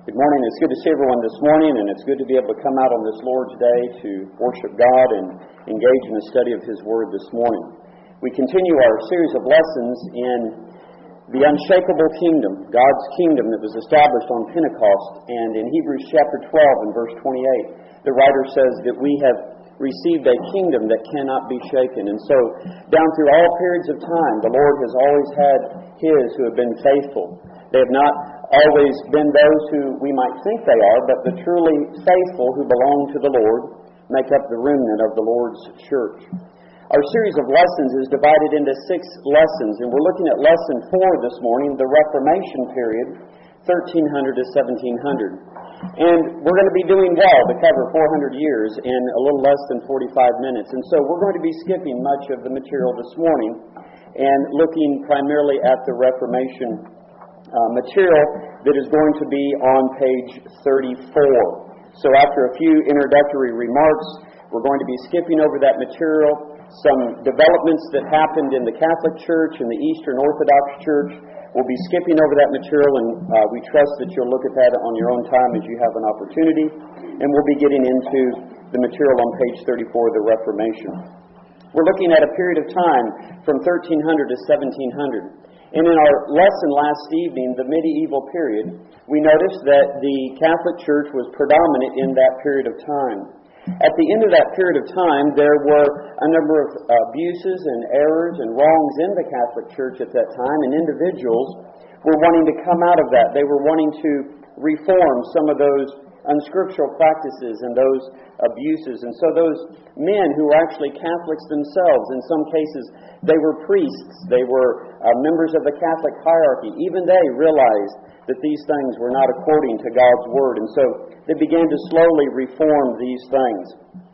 Good morning. It's good to see everyone this morning, and it's good to be able to come out on this Lord's Day to worship God and engage in the study of His Word this morning. We continue our series of lessons in the unshakable kingdom, God's kingdom that was established on Pentecost. And in Hebrews chapter 12 and verse 28, the writer says that we have received a kingdom that cannot be shaken. And so, down through all periods of time, the Lord has always had His who have been faithful. They have not always been those who we might think they are, but the truly faithful who belong to the Lord make up the remnant of the Lord's church. Our series of lessons is divided into 6 lessons, and we're looking at lesson 4 this morning, the Reformation period, 1300 to 1700. And we're going to be doing well to cover 400 years in a little less than 45 minutes. And so we're going to be skipping much of the material this morning and looking primarily at the Reformation material that is going to be on page 34. So after a few introductory remarks, we're going to be skipping over that material. Some developments that happened in the Catholic Church and the Eastern Orthodox Church, we'll be skipping over that material, and we trust that you'll look at that on your own time as you have an opportunity. And we'll be getting into the material on page 34, the Reformation. We're looking at a period of time from 1300 to 1700. And in our lesson last evening, the medieval period, we noticed that the Catholic Church was predominant in that period of time. At the end of that period of time, there were a number of abuses and errors and wrongs in the Catholic Church at that time, and individuals were wanting to come out of that. They were wanting to reform some of those unscriptural practices and those abuses. And so those men who were actually Catholics themselves, in some cases, they were priests, they were members of the Catholic hierarchy. Even they realized that these things were not according to God's Word. And so they began to slowly reform these things.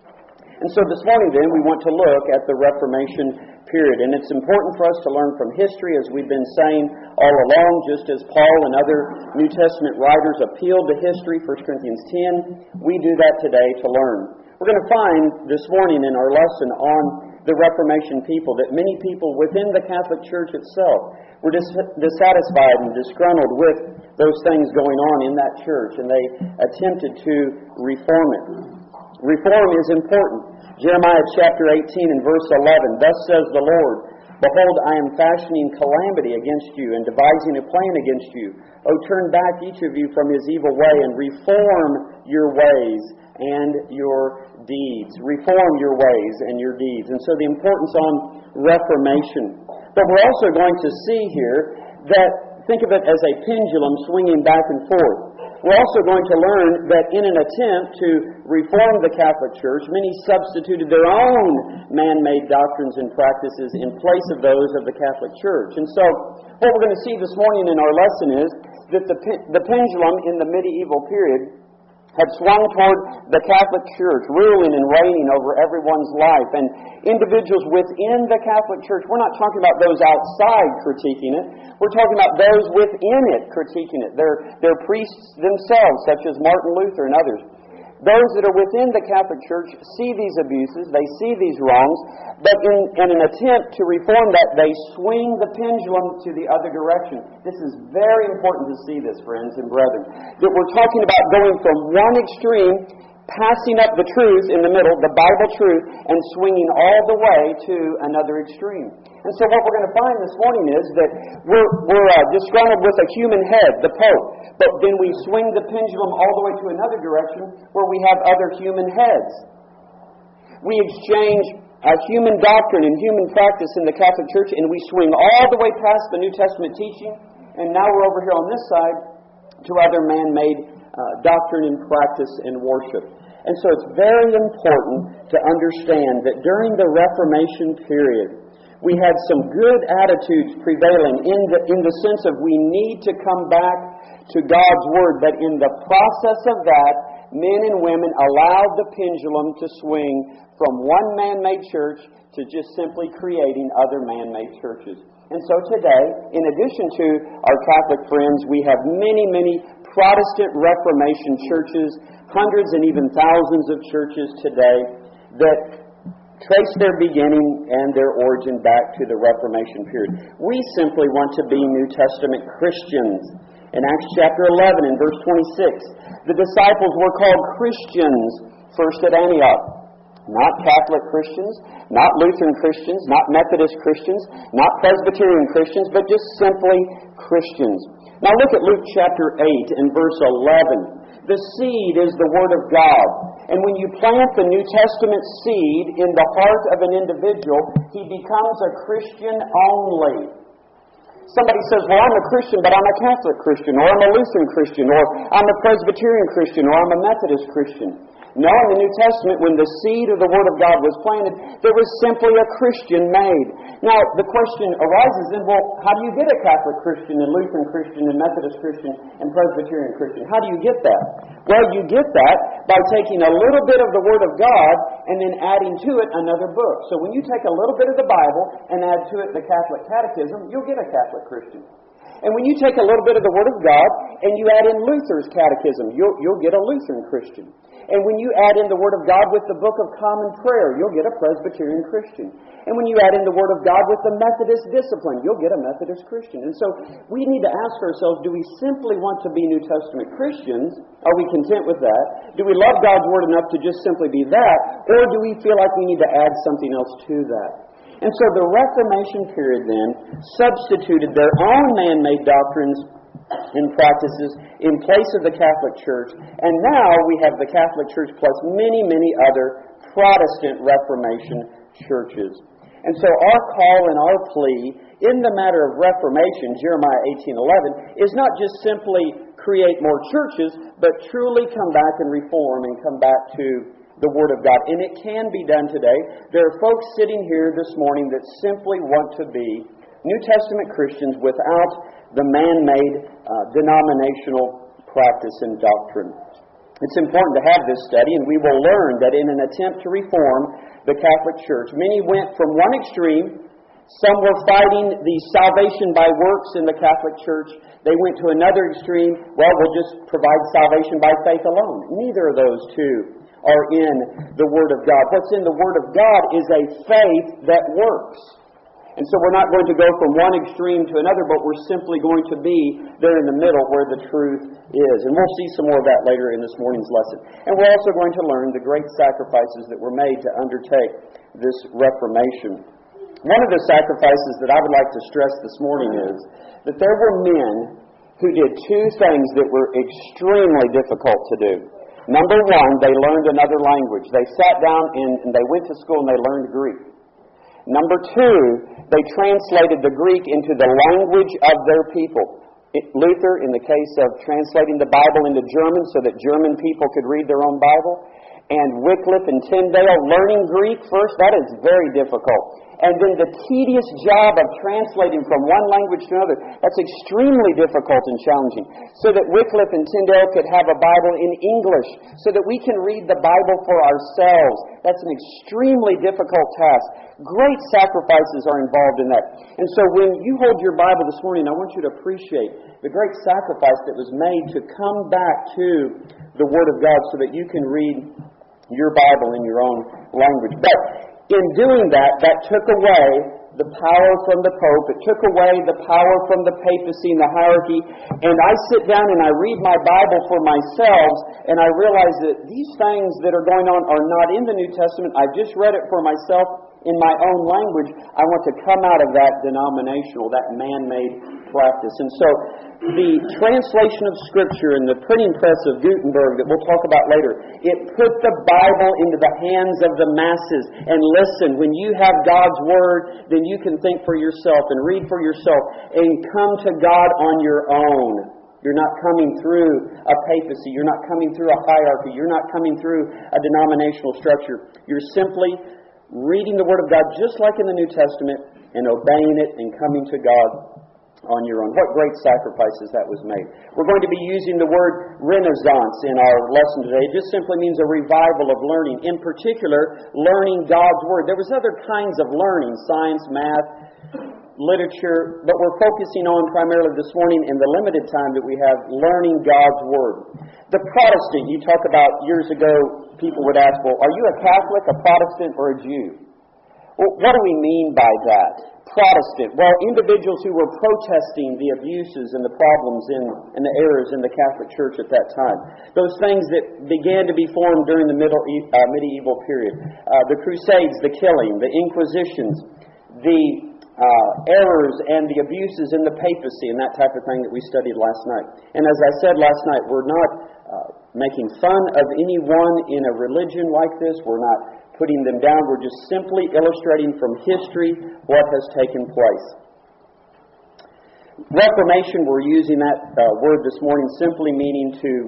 And so this morning then we want to look at the Reformation period. And it's important for us to learn from history, as we've been saying all along, just as Paul and other New Testament writers appealed to history, 1 Corinthians 10, we do that today to learn. We're going to find this morning in our lesson on the Reformation people that many people within the Catholic Church itself were dissatisfied and disgruntled with those things going on in that church, and they attempted to reform it. Reform is important. Jeremiah chapter 18 and verse 11, "Thus says the Lord, Behold, I am fashioning calamity against you and devising a plan against you. O turn back each of you from his evil way and reform your ways and your deeds." Reform your ways and your deeds. And so the importance on reformation. But we're also going to see here that, think of it as a pendulum swinging back and forth. We're also going to learn that in an attempt to reform the Catholic Church, many substituted their own man-made doctrines and practices in place of those of the Catholic Church. And so what we're going to see this morning in our lesson is that the pendulum in the medieval period had swung toward the Catholic Church, ruling and reigning over everyone's life. And individuals within the Catholic Church, we're not talking about those outside critiquing it. We're talking about those within it critiquing it. They're priests themselves, such as Martin Luther and others. Those that are within the Catholic Church see these abuses, they see these wrongs, but in an attempt to reform that, they swing the pendulum to the other direction. This is very important to see this, friends and brethren. That we're talking about going from one extreme, passing up the truth in the middle, the Bible truth, and swinging all the way to another extreme. And so what we're going to find this morning is that we're disgruntled with a human head, the Pope, but then we swing the pendulum all the way to another direction where we have other human heads. We exchange human doctrine and human practice in the Catholic Church, and we swing all the way past the New Testament teaching, and now we're over here on this side to other man-made doctrine and practice and worship. And so it's very important to understand that during the Reformation period, we had some good attitudes prevailing in the sense of we need to come back to God's Word, but in the process of that, men and women allowed the pendulum to swing from one man-made church to just simply creating other man-made churches. And so today, in addition to our Catholic friends, we have many, many Protestant Reformation churches, hundreds and even thousands of churches today that trace their beginning and their origin back to the Reformation period. We simply want to be New Testament Christians. In Acts chapter 11 and verse 26, the disciples were called Christians first at Antioch. Not Catholic Christians, not Lutheran Christians, not Methodist Christians, not Presbyterian Christians, but just simply Christians. Now look at Luke chapter 8 and verse 11. The seed is the Word of God. And when you plant the New Testament seed in the heart of an individual, he becomes a Christian only. Somebody says, well, I'm a Christian, but I'm a Catholic Christian, or I'm a Lutheran Christian, or I'm a Presbyterian Christian, or I'm a Methodist Christian. No, in the New Testament, when the seed of the Word of God was planted, there was simply a Christian made. Now, the question arises then, well, how do you get a Catholic Christian, and Lutheran Christian, and Methodist Christian, and Presbyterian Christian? How do you get that? Well, you get that by taking a little bit of the Word of God and then adding to it another book. So when you take a little bit of the Bible and add to it the Catholic Catechism, you'll get a Catholic Christian. And when you take a little bit of the Word of God and you add in Luther's Catechism, you'll get a Lutheran Christian. And when you add in the Word of God with the Book of Common Prayer, you'll get a Presbyterian Christian. And when you add in the Word of God with the Methodist discipline, you'll get a Methodist Christian. And so we need to ask ourselves, do we simply want to be New Testament Christians? Are we content with that? Do we love God's Word enough to just simply be that? Or do we feel like we need to add something else to that? And so the Reformation period then substituted their own man-made doctrines and practices in place of the Catholic Church. And now we have the Catholic Church plus many, many other Protestant Reformation churches. And so our call and our plea in the matter of Reformation, Jeremiah 18:11, is not just simply create more churches, but truly come back and reform and come back to the Word of God. And it can be done today. There are folks sitting here this morning that simply want to be New Testament Christians without the man-made denominational practice and doctrine. It's important to have this study, and we will learn that in an attempt to reform the Catholic Church, many went from one extreme. Some were fighting the salvation by works in the Catholic Church. They went to another extreme. Well, we'll just provide salvation by faith alone. Neither of those two are in the Word of God. What's in the Word of God is a faith that works. And so we're not going to go from one extreme to another, but we're simply going to be there in the middle where the truth is. And we'll see some more of that later in this morning's lesson. And we're also going to learn the great sacrifices that were made to undertake this Reformation. One of the sacrifices that I would like to stress this morning is that there were men who did two things that were extremely difficult to do. Number one, they learned another language. They sat down and they went to school and they learned Greek. Number two, they translated the Greek into the language of their people. Luther, in the case of translating the Bible into German so that German people could read their own Bible. And Wycliffe and Tyndale, learning Greek first, that is very difficult. And then the tedious job of translating from one language to another, that's extremely difficult and challenging. So that Wycliffe and Tyndale could have a Bible in English, so that we can read the Bible for ourselves. That's an extremely difficult task. Great sacrifices are involved in that. And so when you hold your Bible this morning, I want you to appreciate the great sacrifice that was made to come back to the Word of God so that you can read your Bible in your own language. But in doing that, that took away the power from the Pope. It took away the power from the papacy and the hierarchy. And I sit down and I read my Bible for myself, and I realize that these things that are going on are not in the New Testament. I've just read it for myself in my own language. I want to come out of that denominational, that man-made practice. And so the translation of Scripture and the printing press of Gutenberg that we'll talk about later, it put the Bible into the hands of the masses. And listen, when you have God's Word, then you can think for yourself and read for yourself and come to God on your own. You're not coming through a papacy. You're not coming through a hierarchy. You're not coming through a denominational structure. You're simply reading the Word of God just like in the New Testament and obeying it and coming to God on your own. What great sacrifices that was made. We're going to be using the word Renaissance in our lesson today. It just simply means a revival of learning. In particular, learning God's Word. There was other kinds of learning, science, math, literature, but we're focusing on primarily this morning in the limited time that we have learning God's Word. The Protestant, you talk about years ago, people would ask, well, are you a Catholic, a Protestant, or a Jew? Well, what do we mean by that? Protestant. Well, individuals who were protesting the abuses and the problems and the errors in the Catholic Church at that time. Those things that began to be formed during the medieval period. The Crusades, the killing, the Inquisitions, the errors and the abuses in the papacy and that type of thing that we studied last night. And as I said last night, we're not making fun of anyone in a religion like this. We're not putting them down. We're just simply illustrating from history what has taken place. Reformation, we're using that word this morning, simply meaning to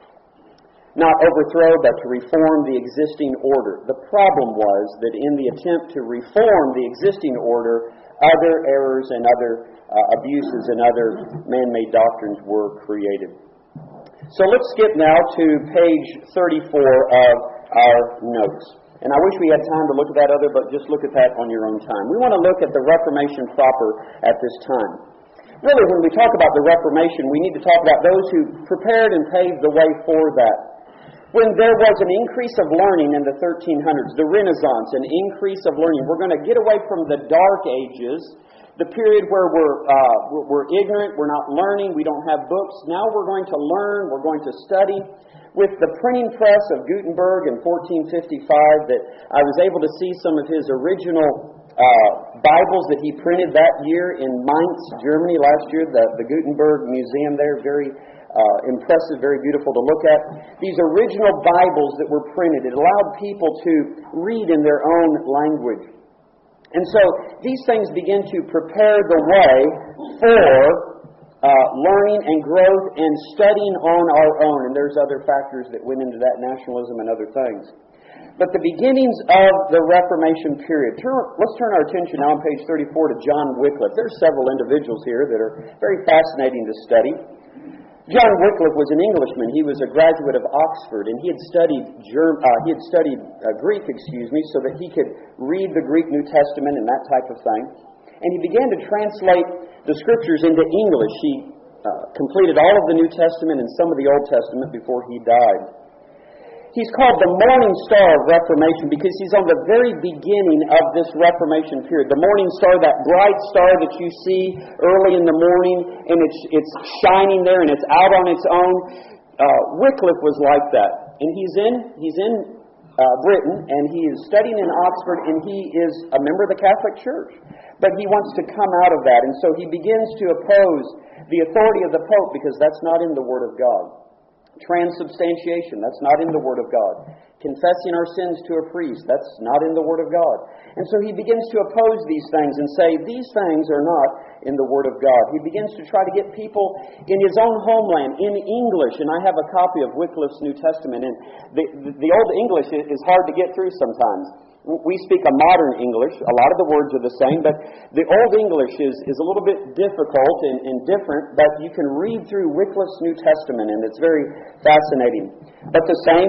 not overthrow, but to reform the existing order. The problem was that in the attempt to reform the existing order, other errors and other abuses and other man-made doctrines were created. So let's skip now to page 34 of our notes. And I wish we had time to look at that other, but just look at that on your own time. We want to look at the Reformation proper at this time. Really, when we talk about the Reformation, we need to talk about those who prepared and paved the way for that. When there was an increase of learning in the 1300s, the Renaissance, an increase of learning, we're going to get away from the Dark Ages, the period where we're ignorant, we're not learning, we don't have books. Now we're going to learn, we're going to study. With the printing press of Gutenberg in 1455, that I was able to see some of his original Bibles that he printed that year in Mainz, Germany last year, the Gutenberg Museum there, very impressive, very beautiful to look at. These original Bibles that were printed, it allowed people to read in their own language. And so these things begin to prepare the way for learning and growth and studying on our own. And there's other factors that went into that, nationalism and other things. But the beginnings of the Reformation period. Let's turn our attention now on page 34 to John Wycliffe. There's several individuals here that are very fascinating to study. John Wycliffe was an Englishman. He was a graduate of Oxford, and he had studied Greek, so that he could read the Greek New Testament and that type of thing. And he began to translate the Scriptures into English. He completed all of the New Testament and some of the Old Testament before he died. He's called the Morning Star of Reformation because he's on the very beginning of this Reformation period. The morning star, that bright star that you see early in the morning, and it's shining there and it's out on its own. Wycliffe was like that. And he's in Britain, and he is studying in Oxford, and he is a member of the Catholic Church. But he wants to come out of that, and so he begins to oppose the authority of the Pope because that's not in the Word of God. Transubstantiation, that's not in the Word of God. Confessing our sins to a priest, that's not in the Word of God. And so he begins to oppose these things and say, these things are not in the Word of God. He begins to try to get people in his own homeland, in English, and I have a copy of Wycliffe's New Testament, and the Old English is hard to get through sometimes. We speak a modern English. A lot of the words are the same, but the Old English is a little bit difficult and different, but you can read through Wycliffe's New Testament, and it's very fascinating. But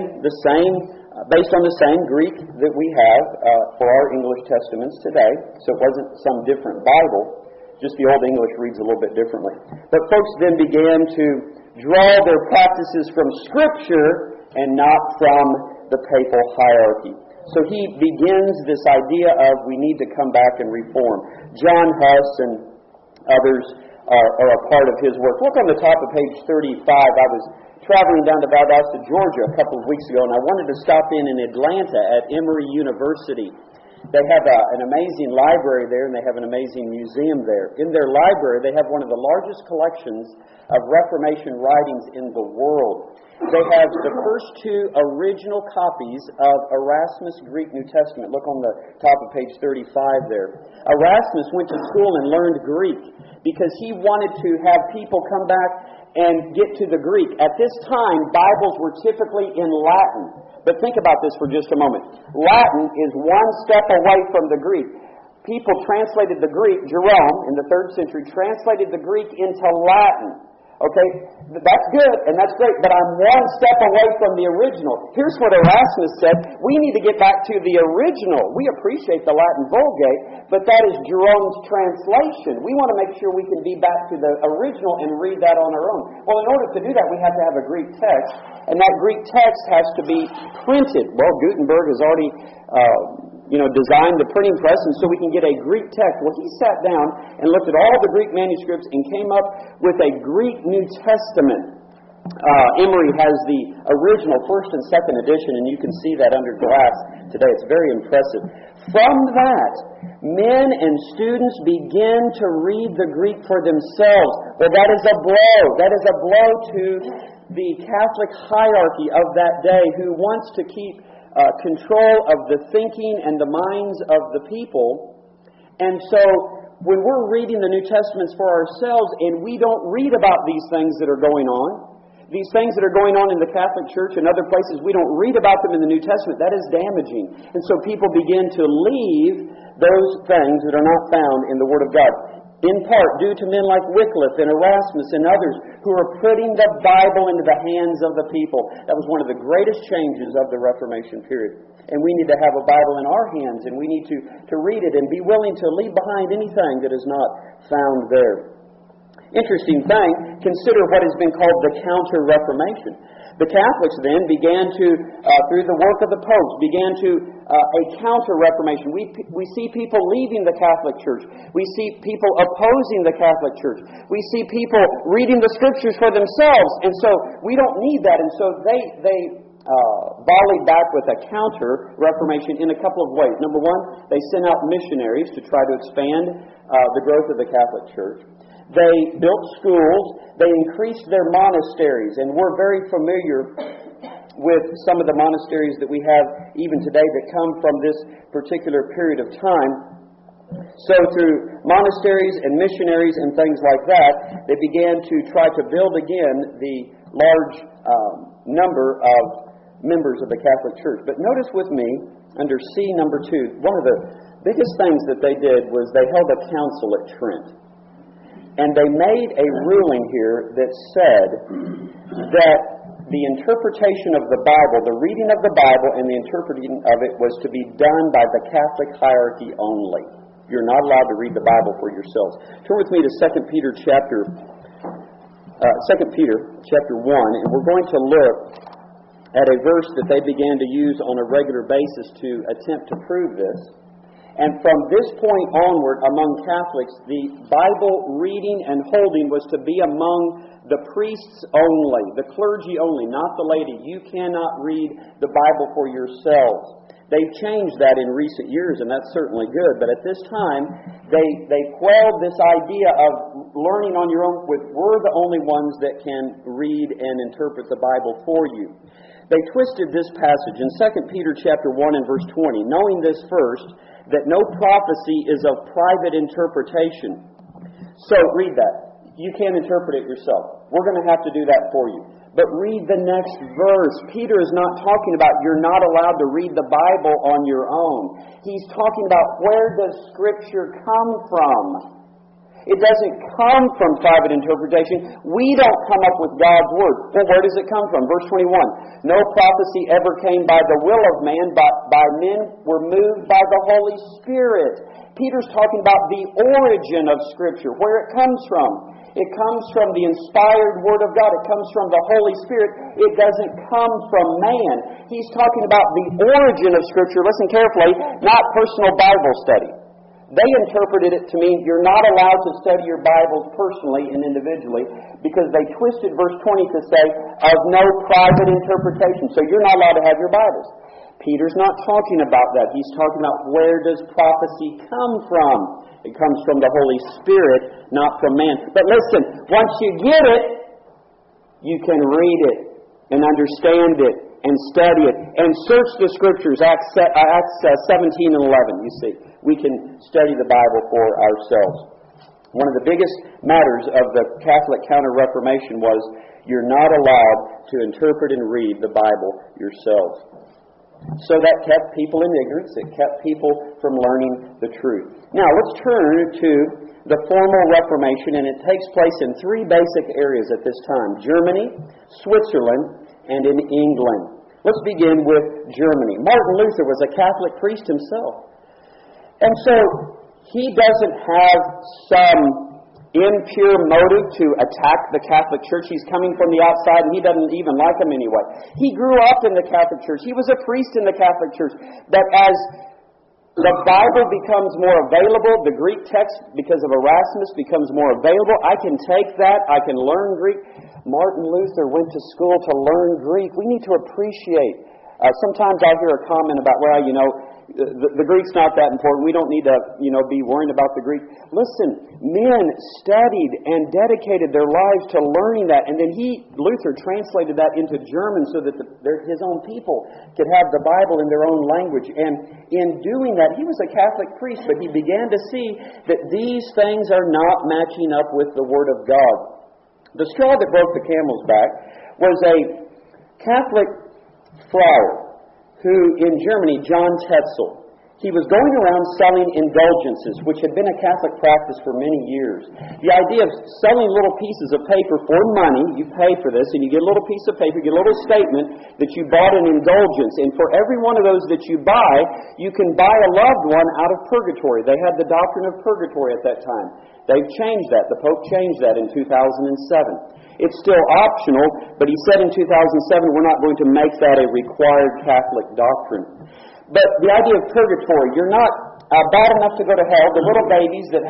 based on the same Greek that we have for our English Testaments today, so it wasn't some different Bible, just the Old English reads a little bit differently. But folks then began to draw their practices from Scripture and not from the papal hierarchy. So he begins this idea of we need to come back and reform. John Huss and others are a part of his work. Look on the top of page 35. I was traveling down to Valdosta, Georgia a couple of weeks ago, and I wanted to stop in Atlanta at Emory University. They have an amazing library there, and they have an amazing museum there. In their library, they have one of the largest collections of Reformation writings in the world. They have the first two original copies of Erasmus' Greek New Testament. Look on the top of page 35 there. Erasmus went to school and learned Greek because he wanted to have people come back and get to the Greek. At this time, Bibles were typically in Latin. But think about this for just a moment. Latin is one step away from the Greek. People translated the Greek, Jerome in the 3rd century, translated the Greek into Latin. Okay, that's good and that's great, but I'm one step away from the original. Here's what Erasmus said. We need to get back to the original. We appreciate the Latin Vulgate, but that is Jerome's translation. We want to make sure we can be back to the original and read that on our own. Well, in order to do that, we have to have a Greek text, and that Greek text has to be printed. Well, Gutenberg has already designed the printing press, and so we can get a Greek text. Well, he sat down and looked at all the Greek manuscripts and came up with a Greek New Testament. Emory has the original first and second edition, and you can see that under glass today. It's very impressive. From that, men and students begin to read the Greek for themselves. Well, that is a blow. That is a blow to the Catholic hierarchy of that day, who wants to keep control of the thinking and the minds of the people. And so, when we're reading the New Testaments for ourselves and we don't read about these things that are going on, these things that are going on in the Catholic Church and other places, we don't read about them in the New Testament, that is damaging. And so people begin to leave those things that are not found in the Word of God, in part due to men like Wycliffe and Erasmus and others who are putting the Bible into the hands of the people. That was one of the greatest changes of the Reformation period. And we need to have a Bible in our hands, and we need to read it and be willing to leave behind anything that is not found there. Interesting thing, consider what has been called the Counter-Reformation. The Catholics then began to, through the work of the popes, began to a Counter-Reformation. We see people leaving the Catholic Church. We see people opposing the Catholic Church. We see people reading the Scriptures for themselves. And so we don't need that. And so they volleyed back with a Counter-Reformation in a couple of ways. Number one, they sent out missionaries to try to expand the growth of the Catholic Church. They built schools. They increased their monasteries. And we're very familiar with some of the monasteries that we have even today that come from this particular period of time. So through monasteries and missionaries and things like that, they began to try to build again the large number of members of the Catholic Church. But notice with me, under C number 2, one of the biggest things that they did was they held a council at Trent. And they made a ruling here that said that the interpretation of the Bible, the reading of the Bible and the interpreting of it was to be done by the Catholic hierarchy only. You're not allowed to read the Bible for yourselves. Turn with me to 2 Peter chapter 1, and we're going to look at a verse that they began to use on a regular basis to attempt to prove this. And from this point onward, among Catholics, the Bible reading and holding was to be among the priests only, the clergy only, not the laity. You cannot read the Bible for yourselves. They've changed that in recent years, and that's certainly good. But at this time, they quelled this idea of learning on your own. We're the only ones that can read and interpret the Bible for you. They twisted this passage in 2 Peter chapter 1 and verse 20, knowing this first, that no prophecy is of private interpretation. So, read that. You can't interpret it yourself. We're going to have to do that for you. But read the next verse. Peter is not talking about you're not allowed to read the Bible on your own. He's talking about where does Scripture come from? It doesn't come from private interpretation. We don't come up with God's Word. Well, where does it come from? Verse 21. No prophecy ever came by the will of man, but by men were moved by the Holy Spirit. Peter's talking about the origin of Scripture, where it comes from. It comes from the inspired Word of God. It comes from the Holy Spirit. It doesn't come from man. He's talking about the origin of Scripture. Listen carefully, not personal Bible study. They interpreted it to mean you're not allowed to study your Bibles personally and individually because they twisted verse 20 to say, of no private interpretation. So you're not allowed to have your Bibles. Peter's not talking about that. He's talking about where does prophecy come from. It comes from the Holy Spirit, not from man. But listen, once you get it, you can read it and understand it and study it and search the Scriptures. Acts 17 and 11, you see. We can study the Bible for ourselves. One of the biggest matters of the Catholic Counter-Reformation was you're not allowed to interpret and read the Bible yourselves. So that kept people in ignorance. It kept people from learning the truth. Now, let's turn to the formal Reformation, and it takes place in three basic areas at this time: Germany, Switzerland, and in England. Let's begin with Germany. Martin Luther was a Catholic priest himself. And so he doesn't have some impure motive to attack the Catholic Church. He's coming from the outside and he doesn't even like them anyway. He grew up in the Catholic Church. He was a priest in the Catholic Church. But as The Bible becomes more available. The Greek text, because of Erasmus, becomes more available. I can take that. I can learn Greek. Martin Luther went to school to learn Greek. We need to appreciate. Sometimes I hear a comment about, the Greek's not that important. We don't need to, be worrying about the Greek. Listen, men studied and dedicated their lives to learning that. And then Luther translated that into German so that his own people could have the Bible in their own language. And in doing that, he was a Catholic priest, but he began to see that these things are not matching up with the Word of God. The straw that broke the camel's back was a Catholic friar who, in Germany, John Tetzel, he was going around selling indulgences, which had been a Catholic practice for many years. The idea of selling little pieces of paper for money, you pay for this, and you get a little piece of paper, you get a little statement that you bought an indulgence, and for every one of those that you buy, you can buy a loved one out of purgatory. They had the doctrine of purgatory at that time. They've changed that. The Pope changed that in 2007. It's still optional, but he said in 2007, we're not going to make that a required Catholic doctrine. But the idea of purgatory, you're not bad enough to go to hell. The little babies that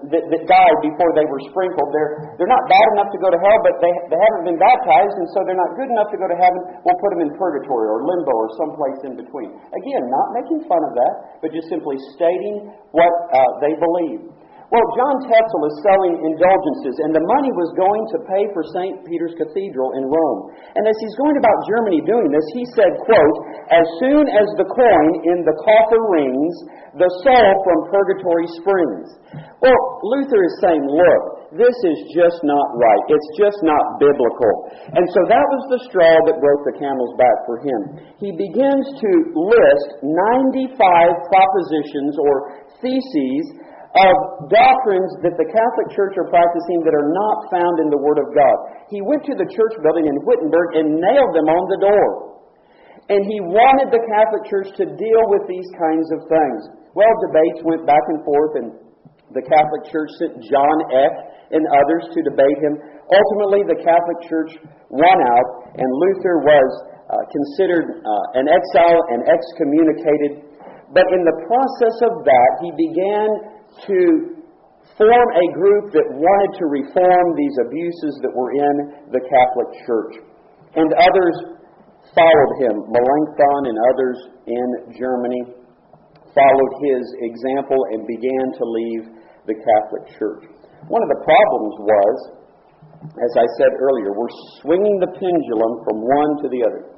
died before they were sprinkled, they're not bad enough to go to hell, but they haven't been baptized, and so they're not good enough to go to heaven. We'll put them in purgatory or limbo or someplace in between. Again, not making fun of that, but just simply stating what they believe. Well, John Tetzel is selling indulgences, and the money was going to pay for St. Peter's Cathedral in Rome. And as he's going about Germany doing this, he said, quote, "As soon as the coin in the coffer rings, the soul from purgatory springs." Well, Luther is saying, look, this is just not right. It's just not biblical. And so that was the straw that broke the camel's back for him. He begins to list 95 propositions or theses of doctrines that the Catholic Church are practicing that are not found in the Word of God. He went to the church building in Wittenberg and nailed them on the door. And he wanted the Catholic Church to deal with these kinds of things. Well, debates went back and forth, and the Catholic Church sent John Eck and others to debate him. Ultimately, the Catholic Church won out, and Luther was considered an exile and excommunicated. But in the process of that, he began to form a group that wanted to reform these abuses that were in the Catholic Church. And others followed him. Melanchthon and others in Germany followed his example and began to leave the Catholic Church. One of the problems was, as I said earlier, we're swinging the pendulum from one to the other.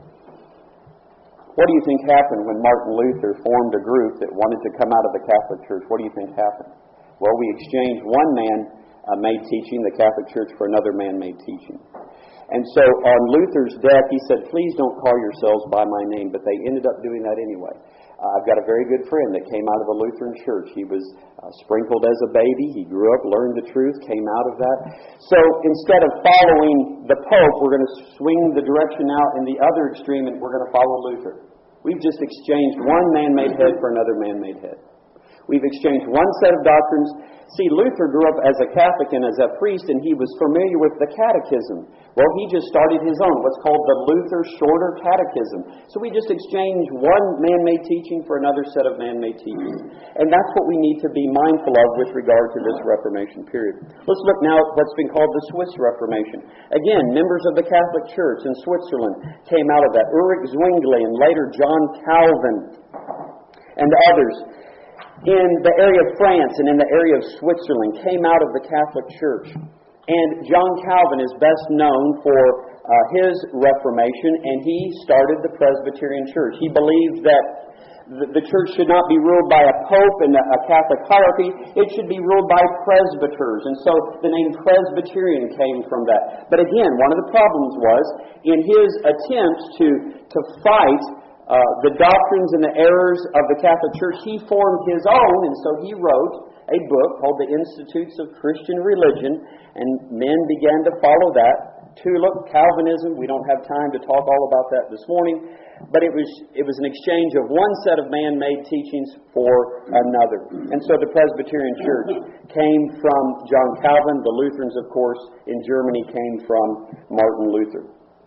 What do you think happened when Martin Luther formed a group that wanted to come out of the Catholic Church? What do you think happened? Well, we exchanged one man-made teaching, the Catholic Church, for another man-made teaching. And so on Luther's death, he said, please don't call yourselves by my name, but they ended up doing that anyway. I've got a very good friend that came out of the Lutheran Church. He was sprinkled as a baby. He grew up, learned the truth, came out of that. So instead of following the Pope, we're going to swing the direction out in the other extreme, and we're going to follow Luther. We've just exchanged one man-made head for another man-made head. We've exchanged one set of doctrines. See, Luther grew up as a Catholic and as a priest, and he was familiar with the catechism. Well, he just started his own, what's called the Luther Shorter Catechism. So we just exchanged one man-made teaching for another set of man-made teachings. And that's what we need to be mindful of with regard to this Reformation period. Let's look now at what's been called the Swiss Reformation. Again, members of the Catholic Church in Switzerland came out of that. Ulrich Zwingli and later John Calvin and others in the area of France and in the area of Switzerland came out of the Catholic Church. And John Calvin is best known for his Reformation, and he started the Presbyterian Church. He believed that the church should not be ruled by a pope and a Catholic hierarchy. It should be ruled by presbyters. And so the name Presbyterian came from that. But again, one of the problems was, in his attempts to fight the doctrines and the errors of the Catholic Church, he formed his own, and so he wrote a book called The Institutes of Christian Religion, and men began to follow that. Tulip, Calvinism, we don't have time to talk all about that this morning, but it was an exchange of one set of man-made teachings for another. And so the Presbyterian Church came from John Calvin. The Lutherans, of course, in Germany came from Martin Luther.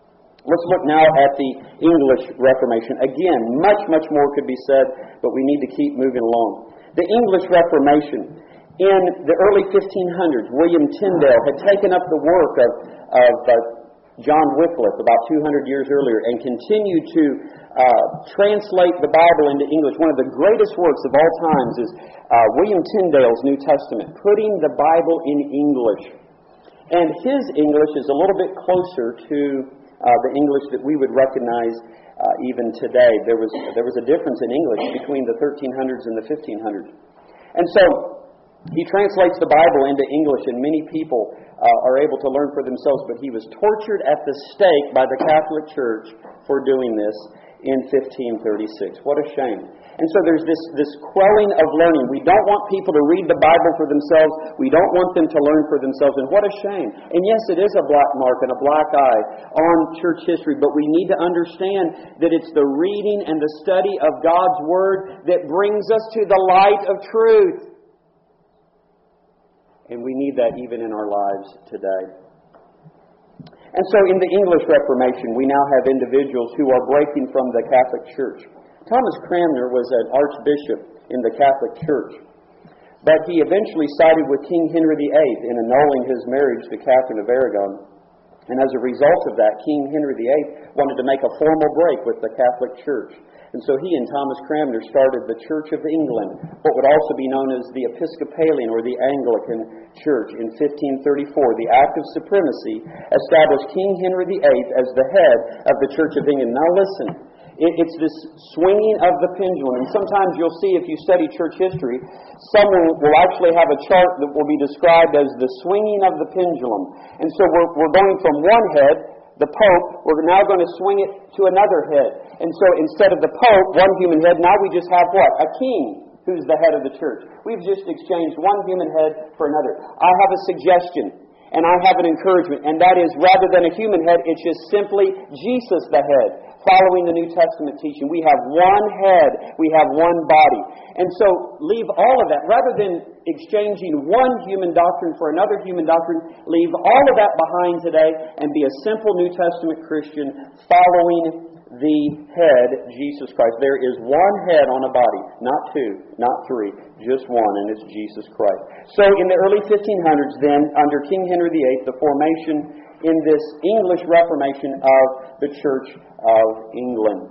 Let's look now at the English Reformation. Again, much more could be said, but we need to keep moving along. The English Reformation. In the early 1500s, William Tyndale had taken up the work of John Wycliffe about 200 years earlier and continued to translate the Bible into English. One of the greatest works of all times is William Tyndale's New Testament, putting the Bible in English. And his English is a little bit closer to the English that we would recognize even today. There was a difference in English between the 1300s and the 1500s. And so he translates the Bible into English, and many people are able to learn for themselves, but he was tortured at the stake by the Catholic Church for doing this in 1536. What a shame. And so there's this quelling of learning. We don't want people to read the Bible for themselves. We don't want them to learn for themselves. And what a shame. And yes, it is a black mark and a black eye on church history, but we need to understand that it's the reading and the study of God's Word that brings us to the light of truth. And we need that even in our lives today. And so in the English Reformation, we now have individuals who are breaking from the Catholic Church. Thomas Cranmer was an archbishop in the Catholic Church, but he eventually sided with King Henry VIII in annulling his marriage to Catherine of Aragon. And as a result of that, King Henry VIII wanted to make a formal break with the Catholic Church. And so he and Thomas Cranmer started the Church of England, what would also be known as the Episcopalian or the Anglican Church. In 1534, the Act of Supremacy established King Henry VIII as the head of the Church of England. Now listen, it's this swinging of the pendulum. And sometimes you'll see, if you study church history, someone will actually have a chart that will be described as the swinging of the pendulum. And so we're going from one head, the Pope, we're now going to swing it to another head. And so instead of the Pope, one human head, now we just have what? A king who's the head of the church. We've just exchanged one human head for another. I have a suggestion, and I have an encouragement, and that is, rather than a human head, it's just simply Jesus the head, following the New Testament teaching. We have one head, we have one body. And so leave all of that, rather than exchanging one human doctrine for another human doctrine, leave all of that behind today and be a simple New Testament Christian following the head, Jesus Christ. There is one head on a body, not two, not three, just one, and it's Jesus Christ. So in the early 1500s then, under King Henry VIII, the formation in this English Reformation of the Church of England.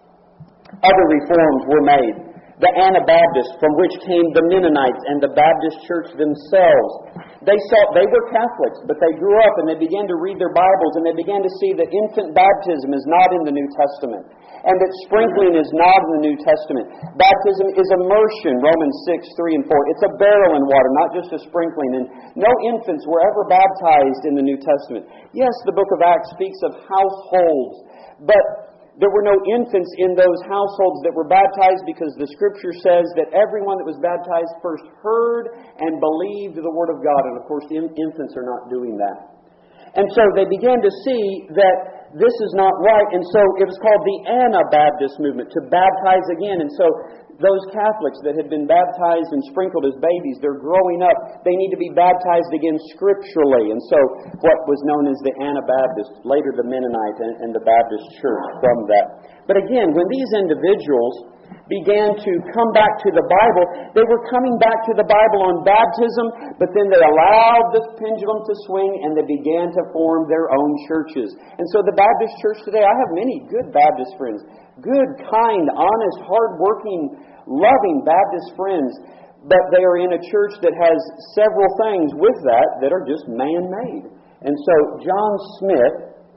Other reforms were made. The Anabaptists, from which came the Mennonites and the Baptist Church themselves. They were Catholics, but they grew up and they began to read their Bibles, and they began to see that infant baptism is not in the New Testament, and that sprinkling is not in the New Testament. Baptism is immersion, Romans 6:3 and 4. It's a barrel in water, not just a sprinkling. And no infants were ever baptized in the New Testament. Yes, the book of Acts speaks of households, but there were no infants in those households that were baptized, because the Scripture says that everyone that was baptized first heard and believed the Word of God. And of course, infants are not doing that. And so they began to see that this is not right. And so it was called the Anabaptist movement, to baptize again. And so those Catholics that had been baptized and sprinkled as babies, they're growing up. They need to be baptized again scripturally. And so what was known as the Anabaptist, later the Mennonite and the Baptist Church from that. But again, when these individuals began to come back to the Bible, they were coming back to the Bible on baptism, but then they allowed this pendulum to swing and they began to form their own churches. And so the Baptist Church today, I have many good Baptist friends, good, kind, honest, hard-working, loving Baptist friends, but they are in a church that has several things with that are just man-made. And so John Smyth,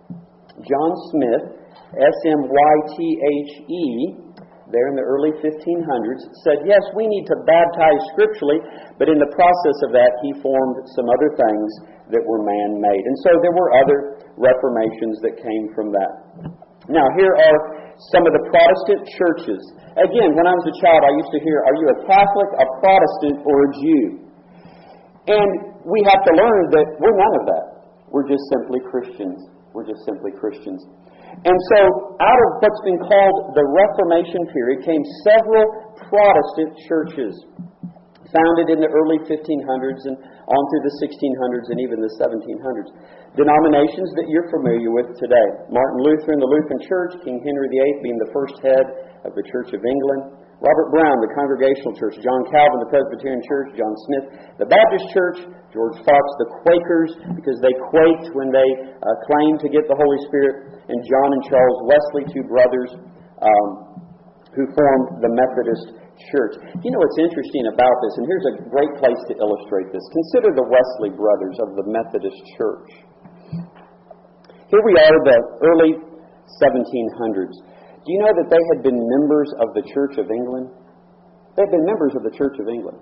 S-M-Y-T-H-E, there in the early 1500s, said, yes, we need to baptize scripturally, but in the process of that, he formed some other things that were man-made. And so there were other reformations that came from that. Now, here are some of the Protestant churches. Again, when I was a child, I used to hear, are you a Catholic, a Protestant, or a Jew? And we have to learn that we're none of that. We're just simply Christians. We're just simply Christians. And so, out of what's been called the Reformation period came several Protestant churches, founded in the early 1500s and on through the 1600s and even the 1700s. Denominations that you're familiar with today. Martin Luther and the Lutheran Church, King Henry VIII being the first head of the Church of England, Robert Brown, the Congregational Church, John Calvin, the Presbyterian Church, John Smith, the Baptist Church, George Fox, the Quakers, because they quaked when they claimed to get the Holy Spirit, and John and Charles Wesley, two brothers who formed the Methodist Church. You know what's interesting about this, and here's a great place to illustrate this. Consider the Wesley brothers of the Methodist Church. Here we are, the early 1700s. Do you know that they had been members of the Church of England? They had been members of the Church of England.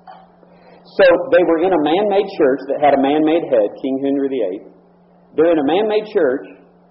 So they were in a man-made church that had a man-made head, King Henry VIII. They're in a man-made church.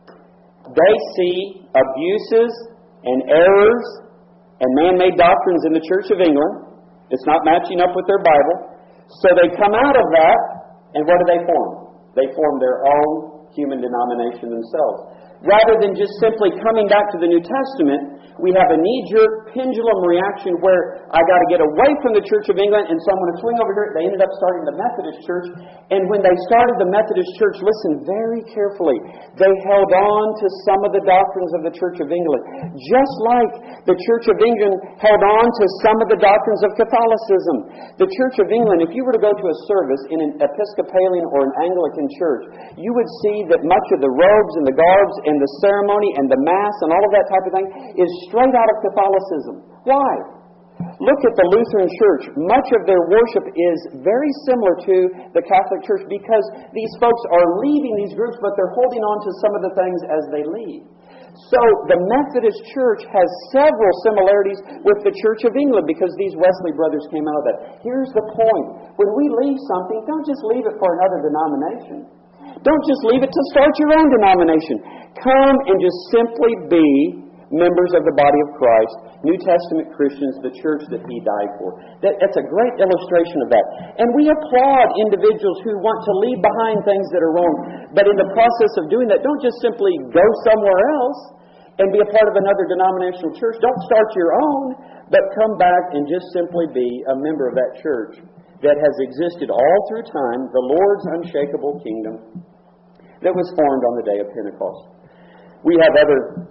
They see abuses and errors and man-made doctrines in the Church of England. It's not matching up with their Bible. So they come out of that, and what do they form? They form their own human denomination themselves. Rather than just simply coming back to the New Testament, we have a knee-jerk pendulum reaction where I got to get away from the Church of England, and so I'm going to swing over here. They ended up starting the Methodist Church, and when they started the Methodist Church, listen very carefully, they held on to some of the doctrines of the Church of England, just like the Church of England held on to some of the doctrines of Catholicism. The Church of England, if you were to go to a service in an Episcopalian or an Anglican church, you would see that much of the robes and the garbs and the ceremony and the Mass and all of that type of thing is straight out of Catholicism. Why? Look at the Lutheran Church. Much of their worship is very similar to the Catholic Church because these folks are leaving these groups, but they're holding on to some of the things as they leave. So the Methodist Church has several similarities with the Church of England because these Wesley brothers came out of that. Here's the point. When we leave something, don't just leave it for another denomination. Don't just leave it to start your own denomination. Come and just simply be members of the body of Christ, New Testament Christians, the church that He died for. That's a great illustration of that. And we applaud individuals who want to leave behind things that are wrong. But in the process of doing that, don't just simply go somewhere else and be a part of another denominational church. Don't start your own, but come back and just simply be a member of that church that has existed all through time, the Lord's unshakable kingdom that was formed on the day of Pentecost. We have other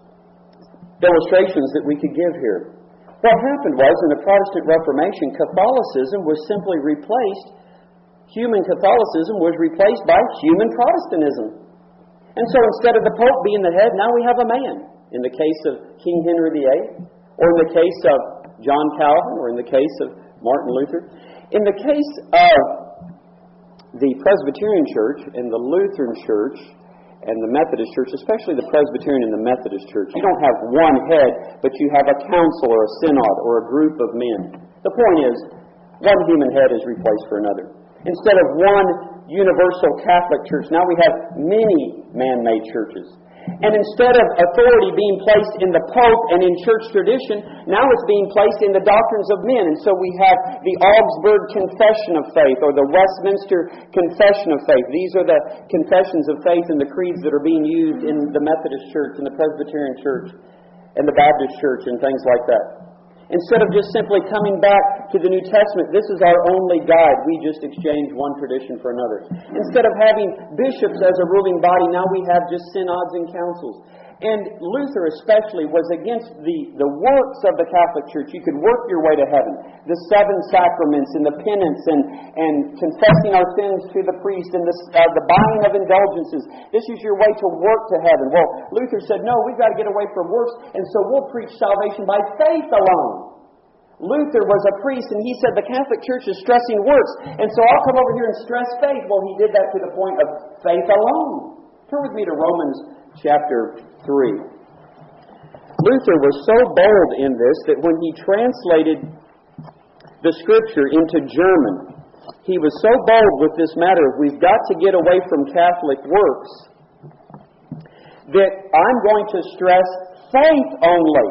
illustrations that we could give here. What happened was, in the Protestant Reformation, Catholicism was simply replaced, human Catholicism was replaced by human Protestantism. And so instead of the Pope being the head, now we have a man. In the case of King Henry VIII, or in the case of John Calvin, or in the case of Martin Luther. In the case of the Presbyterian Church and the Lutheran Church and the Methodist Church, especially the Presbyterian and the Methodist Church, you don't have one head, but you have a council or a synod or a group of men. The point is, one human head is replaced for another. Instead of one universal Catholic church, now we have many man-made churches. And instead of authority being placed in the Pope and in church tradition, now it's being placed in the doctrines of men. And so we have the Augsburg Confession of Faith or the Westminster Confession of Faith. These are the confessions of faith and the creeds that are being used in the Methodist Church and the Presbyterian Church and the Baptist Church and things like that. Instead of just simply coming back to the New Testament, this is our only guide. We just exchange one tradition for another. Instead of having bishops as a ruling body, now we have just synods and councils. And Luther especially was against the works of the Catholic Church. You could work your way to heaven. The 7 sacraments and the penance and confessing our sins to the priest and the buying of indulgences. This is your way to work to heaven. Well, Luther said, no, we've got to get away from works, and so we'll preach salvation by faith alone. Luther was a priest, and he said the Catholic Church is stressing works, and so I'll come over here and stress faith. Well, he did that to the point of faith alone. Turn with me to Romans chapter 3. Luther was so bold in this that when he translated the Scripture into German, he was so bold with this matter of we've got to get away from Catholic works that I'm going to stress faith only.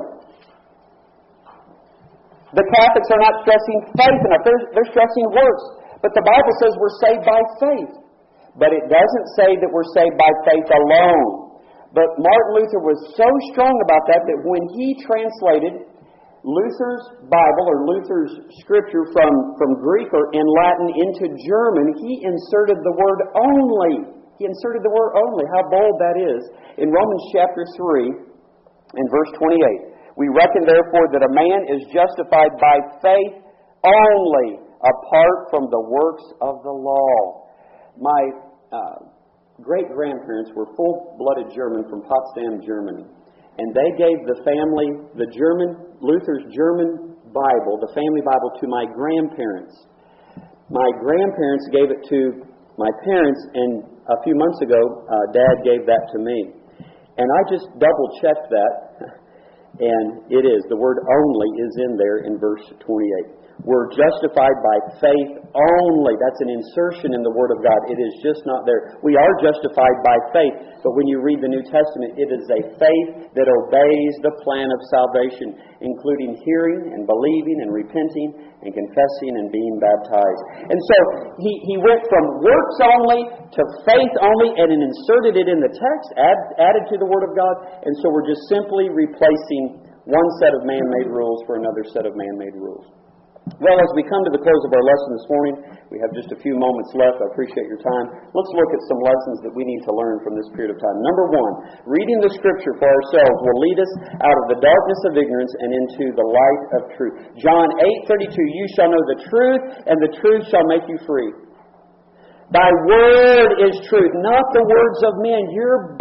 The Catholics are not stressing faith enough. They're stressing works. But the Bible says we're saved by faith. But it doesn't say that we're saved by faith alone. But Martin Luther was so strong about that when he translated Luther's Bible or Luther's Scripture from Greek or in Latin into German, he inserted the word only. He inserted the word only. How bold that is. In Romans chapter 3 and verse 28, we reckon therefore that a man is justified by faith only, apart from the works of the law. My great-grandparents were full-blooded German from Potsdam, Germany. And they gave the family, Luther's German Bible, the family Bible, to my grandparents. My grandparents gave it to my parents, and a few months ago, Dad gave that to me. And I just double-checked that, and it is. The word only is in there in verse 28. We're justified by faith only. That's an insertion in the Word of God. It is just not there. We are justified by faith, but when you read the New Testament, it is a faith that obeys the plan of salvation, including hearing and believing and repenting and confessing and being baptized. And so he went from works only to faith only and inserted it in the text, added to the Word of God, and so we're just simply replacing one set of man-made rules for another set of man-made rules. Well, as we come to the close of our lesson this morning, we have just a few moments left. I appreciate your time. Let's look at some lessons that we need to learn from this period of time. Number one, reading the Scripture for ourselves will lead us out of the darkness of ignorance and into the light of truth. John 8:32, you shall know the truth, and the truth shall make you free. Thy word is truth, not the words of men. Your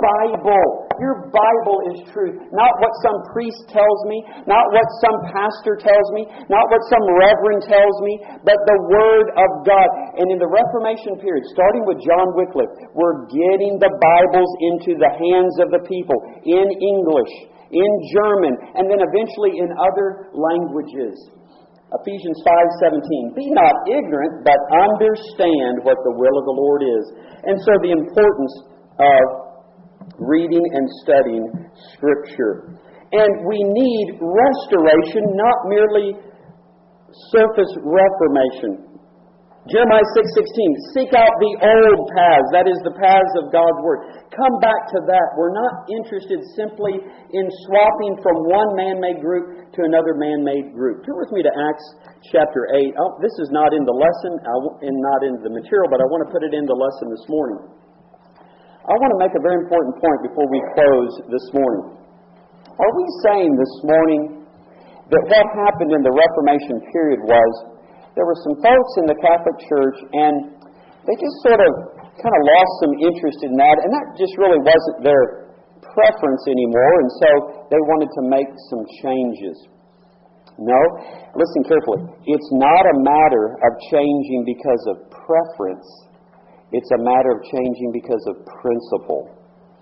Bible is truth. Not what some priest tells me, not what some pastor tells me, not what some reverend tells me, but the Word of God. And in the Reformation period, starting with John Wycliffe, we're getting the Bibles into the hands of the people in English, in German, and then eventually in other languages. Ephesians 5:17, be not ignorant, but understand what the will of the Lord is. And so the importance of reading and studying Scripture. And we need restoration, not merely surface reformation. Jeremiah 6:16, seek out the old paths, that is the paths of God's Word. Come back to that. We're not interested simply in swapping from one man-made group to another man-made group. Turn with me to Acts chapter 8. This is not in the lesson and not in the material, but I want to put it in the lesson this morning. I want to make a very important point before we close this morning. Are we saying this morning that what happened in the Reformation period was there were some folks in the Catholic Church and they just sort of kind of lost some interest in that, and that just really wasn't their preference anymore, and so they wanted to make some changes? No, listen carefully. It's not a matter of changing because of preference. It's a matter of changing because of principle.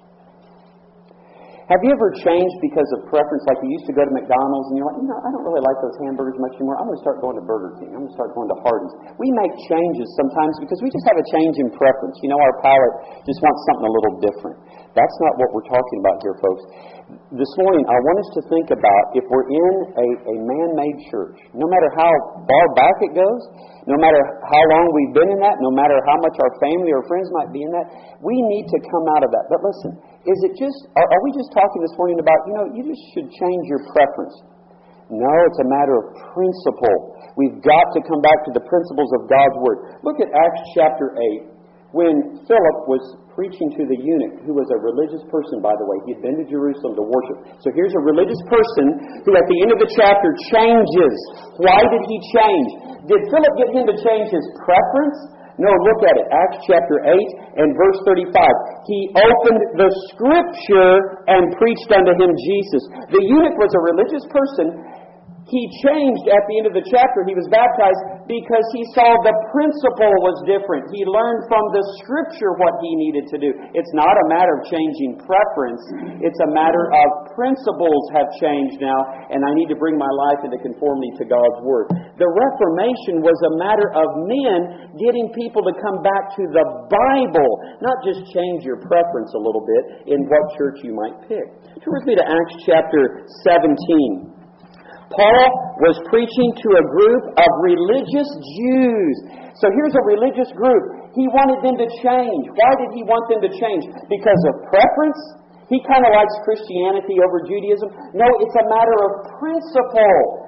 Have you ever changed because of preference? Like you used to go to McDonald's and you're like, I don't really like those hamburgers much anymore. I'm going to start going to Burger King. I'm going to start going to Hardee's. We make changes sometimes because we just have a change in preference. Our palate just wants something a little different. That's not what we're talking about here, folks. This morning, I want us to think about if we're in a man-made church, no matter how far back it goes, no matter how long we've been in that, no matter how much our family or friends might be in that, we need to come out of that. But listen, are we just talking this morning about, you just should change your preference? No, it's a matter of principle. We've got to come back to the principles of God's Word. Look at Acts chapter 8. When Philip was preaching to the eunuch, who was a religious person, by the way, he had been to Jerusalem to worship. So here's a religious person who at the end of the chapter changes. Why did he change? Did Philip get him to change his preference? No, look at it. Acts chapter 8 and verse 35. He opened the Scripture and preached unto him Jesus. The eunuch was a religious person. He changed at the end of the chapter. He was baptized because he saw the principle was different. He learned from the Scripture what he needed to do. It's not a matter of changing preference. It's a matter of principles have changed now, and I need to bring my life into conformity to God's Word. The Reformation was a matter of men getting people to come back to the Bible, not just change your preference a little bit in what church you might pick. Turn with me to Acts chapter 17. Paul was preaching to a group of religious Jews. So here's a religious group. He wanted them to change. Why did he want them to change? Because of preference? He kind of likes Christianity over Judaism? No, it's a matter of principle.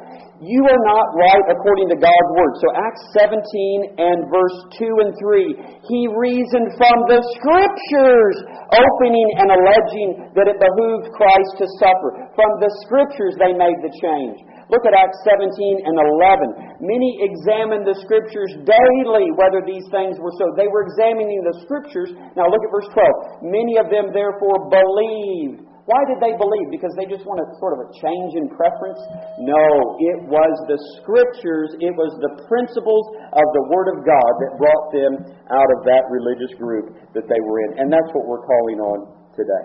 you are not right according to God's Word. So Acts 17 and verse 2 and 3, he reasoned from the Scriptures, opening and alleging that it behooved Christ to suffer. From the Scriptures they made the change. Look at Acts 17 and 11. Many examined the Scriptures daily, whether these things were so. They were examining the Scriptures. Now look at verse 12. Many of them therefore believed. Why did they believe? Because they just wanted sort of a change in preference? No, it was the Scriptures, it was the principles of the Word of God that brought them out of that religious group that they were in. And that's what we're calling on today.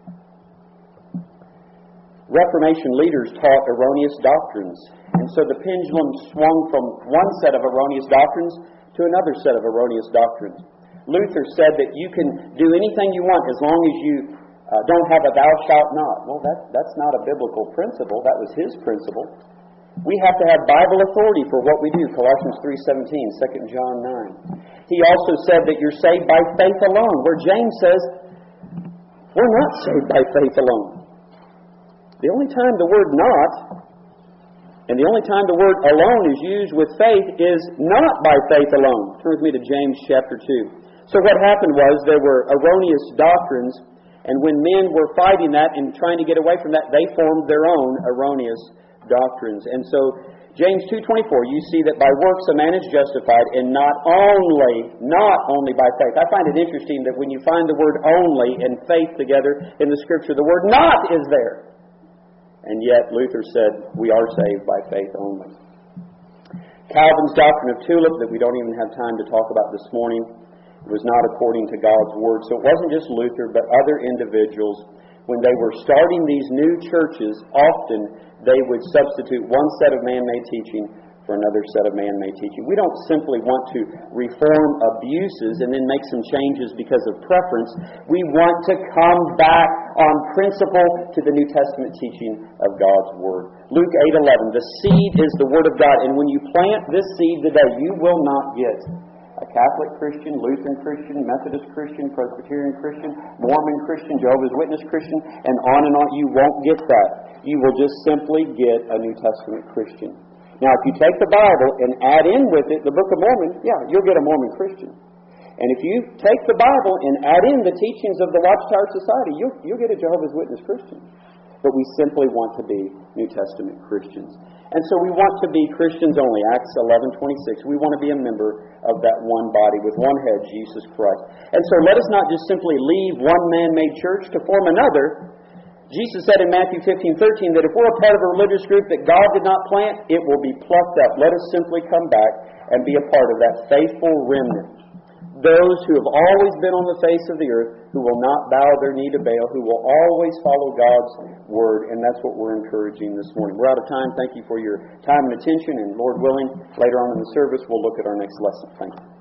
Reformation leaders taught erroneous doctrines, and so the pendulum swung from one set of erroneous doctrines to another set of erroneous doctrines. Luther said that you can do anything you want as long as you don't have a thou shalt not. Well, that's not a biblical principle. That was his principle. We have to have Bible authority for what we do. Colossians 3:17, 2 John 9. He also said that you're saved by faith alone, where James says, we're not saved by faith alone. The only time the word not, and the only time the word alone is used with faith is not by faith alone. Turn with me to James chapter 2. So what happened was there were erroneous doctrines, and when men were fighting that and trying to get away from that, they formed their own erroneous doctrines. And so James 2:24, you see that by works a man is justified, and not only by faith. I find it interesting that when you find the word only and faith together in the Scripture, the word not is there. And yet Luther said we are saved by faith only. Calvin's doctrine of tulip that we don't even have time to talk about this morning was not according to God's Word. So it wasn't just Luther, but other individuals. When they were starting these new churches, often they would substitute one set of man-made teaching for another set of man-made teaching. We don't simply want to reform abuses and then make some changes because of preference. We want to come back on principle to the New Testament teaching of God's Word. Luke 8:11, the seed is the Word of God, and when you plant this seed today, you will not get a Catholic Christian, Lutheran Christian, Methodist Christian, Presbyterian Christian, Mormon Christian, Jehovah's Witness Christian, and on and on. You won't get that. You will just simply get a New Testament Christian. Now, if you take the Bible and add in with it the Book of Mormon, you'll get a Mormon Christian. And if you take the Bible and add in the teachings of the Watchtower Society, you'll get a Jehovah's Witness Christian. But we simply want to be New Testament Christians. And so we want to be Christians only. Acts 11:26. We want to be a member of that one body with one head, Jesus Christ. And so let us not just simply leave one man-made church to form another. Jesus said in Matthew 15:13 that if we're a part of a religious group that God did not plant, it will be plucked up. Let us simply come back and be a part of that faithful remnant. Those who have always been on the face of the earth, who will not bow their knee to Baal, who will always follow God's Word, and that's what we're encouraging this morning. We're out of time. Thank you for your time and attention, and Lord willing, later on in the service, we'll look at our next lesson. Thank you.